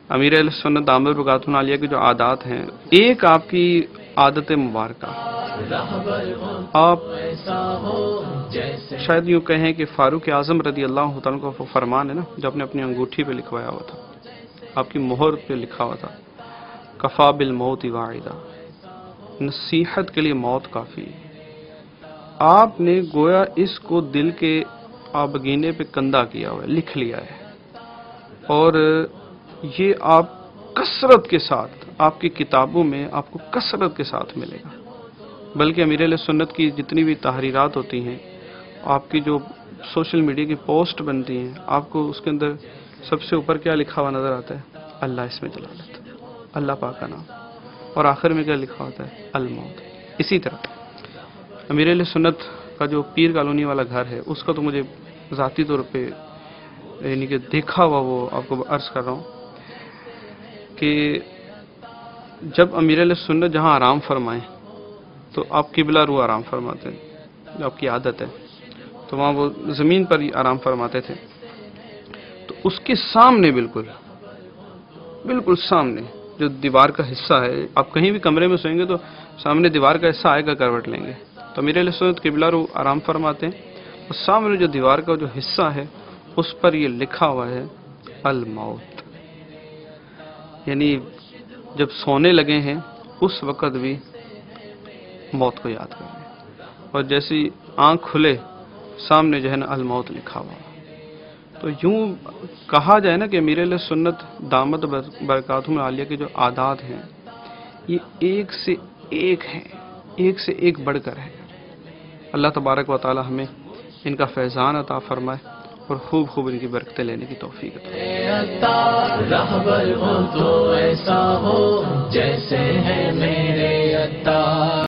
امیر اہل سنت دامت برکاتہ عالیہ کے جو عادات ہیں، ایک آپ کی عادت مبارکہ، آپ شاید یوں کہیں کہ فاروق اعظم رضی اللہ تعالیٰ کا فرمان ہے نا، جو آپ نے اپنی انگوٹھی پہ لکھوایا ہوا تھا، آپ کی مہر پہ لکھا ہوا تھا، کفا بالموت واعدہ، نصیحت کے لیے موت کافی ہے۔ آپ نے گویا اس کو دل کے آبگینے پہ کندہ کیا ہوا ہے، لکھ لیا ہے، اور یہ آپ کثرت کے ساتھ آپ کی کتابوں میں آپ کو کثرت کے ساتھ ملے گا۔ بلکہ امیر اہل سنت کی جتنی بھی تحریرات ہوتی ہیں، آپ کی جو سوشل میڈیا کی پوسٹ بنتی ہیں، آپ کو اس کے اندر سب سے اوپر کیا لکھا ہوا نظر آتا ہے؟ اللہ اس میں جلالت، اللہ پاک کا نام، اور آخر میں کیا لکھا ہوتا ہے؟ الموت۔ اسی طرح امیر اہل سنت کا جو پیر کالونی والا گھر ہے، اس کا تو مجھے ذاتی طور پہ یعنی کہ دیکھا ہوا وہ آپ کو عرض کر رہا ہوں کہ جب امیر اہل سنت جہاں آرام فرمائیں تو آپ قبلہ رو آرام فرماتے ہیں، جو آپ کی عادت ہے، تو وہاں وہ زمین پر ہی آرام فرماتے تھے، تو اس کے سامنے بالکل سامنے جو دیوار کا حصہ ہے، آپ کہیں بھی کمرے میں سوئیں گے تو سامنے دیوار کا حصہ آئے گا کروٹ لیں گے، تو امیر اہل سنت قبلہ رو آرام فرماتے ہیں، اور سامنے جو دیوار کا جو حصہ ہے اس پر یہ لکھا ہوا ہے الموت، یعنی جب سونے لگے ہیں اس وقت بھی موت کو یاد کریں، اور جیسی آنکھ کھلے سامنے جو ہے نا الموت لکھا ہوا۔ تو یوں کہا جائے نا کہ امیر اہل سنت دامت برکاتہم عالیہ کے جو عادات ہیں یہ ایک سے ایک ہیں، ایک سے ایک بڑھ کر ہے۔ اللہ تبارک و تعالی ہمیں ان کا فیضان عطا فرمائے اور خوب خوب ان کی برکتیں لینے کی توفیق عطا فرمائے۔ راہبر ہو تو ایسا ہو جیسے ہے